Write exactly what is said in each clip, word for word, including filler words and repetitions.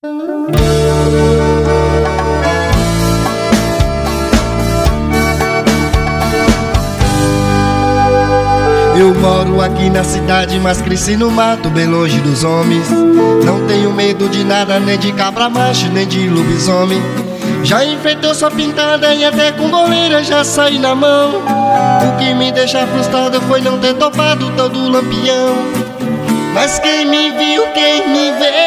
Eu moro aqui na cidade, mas cresci no mato, bem longe dos homens. Não tenho medo de nada, nem de cabra macho, nem de lobisomem. Já enfrentei só pintada e até com goleira já saí na mão. O que me deixa frustrado foi não ter topado todo lampião. Mas quem me viu, quem me vê,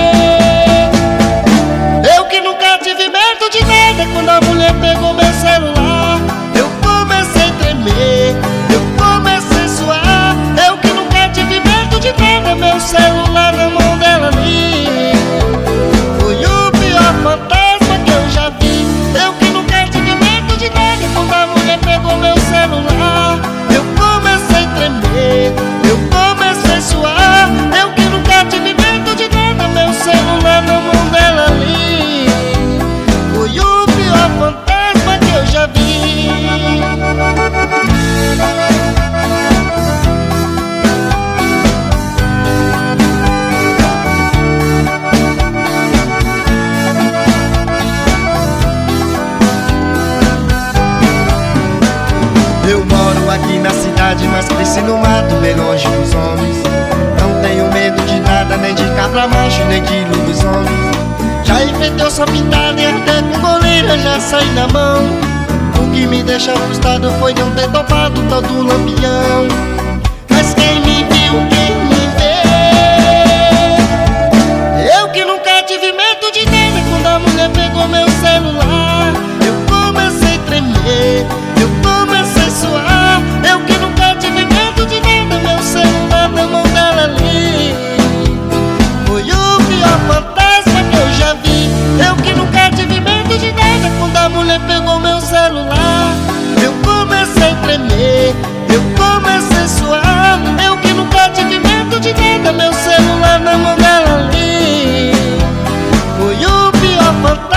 eu que nunca tive medo de nada. Quando a mulher pegou meu celular, eu comecei a tremer, eu comecei a suar. Eu que nunca tive medo de nada, meu celular na mão dela ali foi o pior fantasma que eu já vi. Eu que nunca tive medo de nada, quando a mulher pegou meu celular, eu comecei a tremer, eu comecei a suar. Eu que nunca tive medo de nada, meu celular na mão dela ali foi o pior fantasma que eu já vi. Eu moro aqui na cidade, mas cresci no mato, bem longe dos homens. Não tenho medo de nada, nem de cabra macho, nem de lobisomem. Já enfrentei só pintada e até com goleira já saí na mão. O que me deixa frustrado foi não ter topado todo lampião. Mas quem me viu, quem me vê, eu que nunca tive medo de nada. Quando a mulher pegou meu celular, eu comecei a tremer, eu comecei a suar. Eu que nunca tive medo de nada, meu celular na mão dela ali foi o pior fantasma que eu já vi. Eu que nunca tive medo de nada, quando a mulher pegou meu celular, eu comecei a tremer, eu comecei a suar. Eu que nunca tive medo de nada, meu celular na mão dela ali foi o pior fantasma